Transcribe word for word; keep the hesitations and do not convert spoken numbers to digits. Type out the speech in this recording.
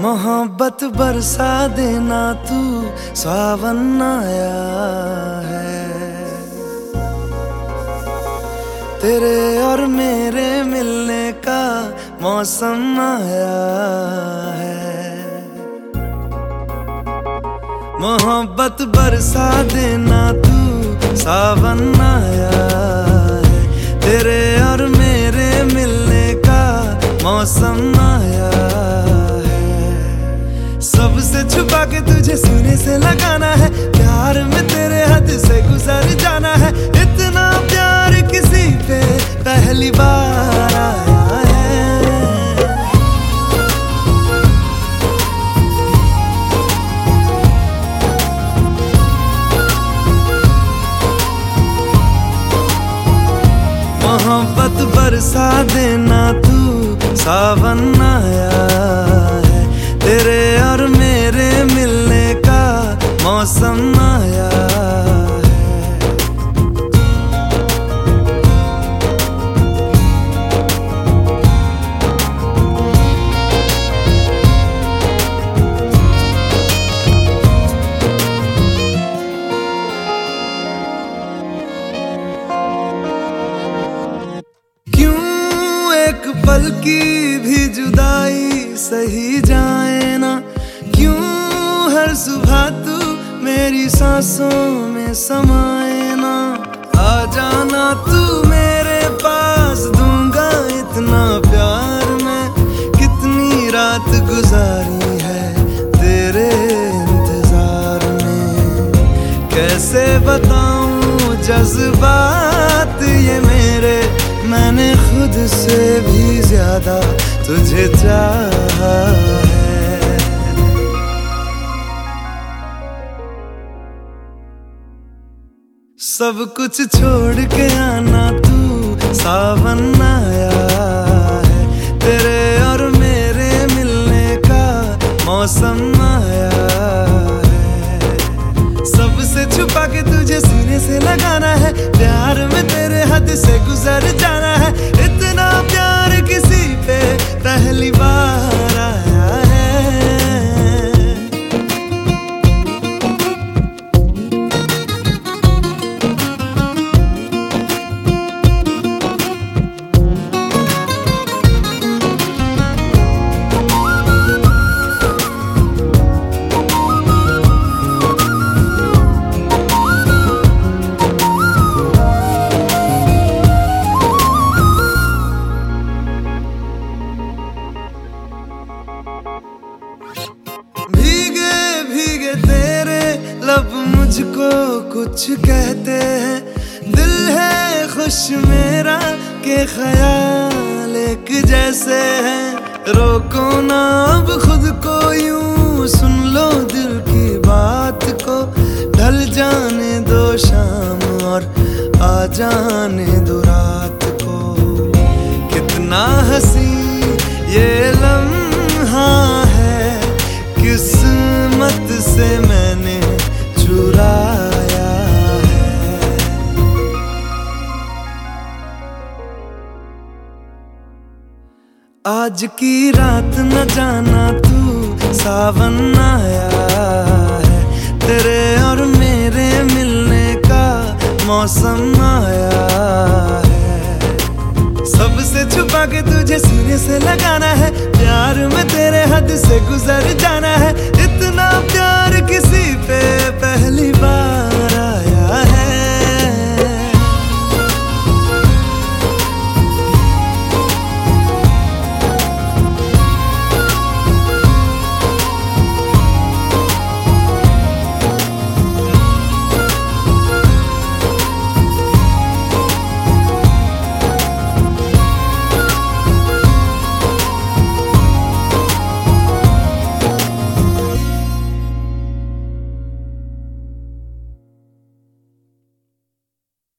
मोहब्बत बरसा देना तू, सावन आया है। तेरे और मेरे मिलने का मौसम आया है। मोहब्बत बरसा देना तू, सावन आया है। तेरे और मेरे मिलने का मौसम आया है। सबसे छुपा के तुझे सीने से लगाना है, प्यार में तेरे हद से गुजर जाना है। इतना प्यार किसी पे पहली बार आया है। मोहब्बत बरसा देना तू, सावन आया है। तेरे और मेरे मिलने का मौसम आया है। क्यों एक पल की भी जुदाई सही जाए ना, क्यों हर सुबह तू मेरी सांसों में समाए ना। आ जाना तू मेरे पास, दूंगा इतना प्यार मैं। कितनी रात गुजारी है तेरे इंतजार में, कैसे बताऊं जज्बात ये मेरे। मैंने खुद से भी ज्यादा तुझे चाहा है। सब कुछ छोड़ के आना तू, सावन आया है। तेरे और मेरे मिलने का मौसम आया है। सबसे छुपा के तुझे सीने से लगाना है, प्यार में तेरे हद से गुजर जाना है। इतना प्यार किसी पे पहली बार आया है। भीगे भीगे तेरे लब मुझको कुछ कहते हैं। दिल है खुश मेरा के ख्याल एक जैसे हैं। रोको ना अब खुद को यूं, सुन लो दिल की बात को। ढल जाने दो शाम और आ जाने दो रात को। कितना हंसी ये लम्हा है, किस्मत से मैंने चुराया है। आज की रात न जाना तू, सावन आया है। तेरे और मेरे मिलने का मौसम आया है। सबसे छुपा के तुझे सीने से लगाना है, प्यार में तेरे हद से गुजर जाना है।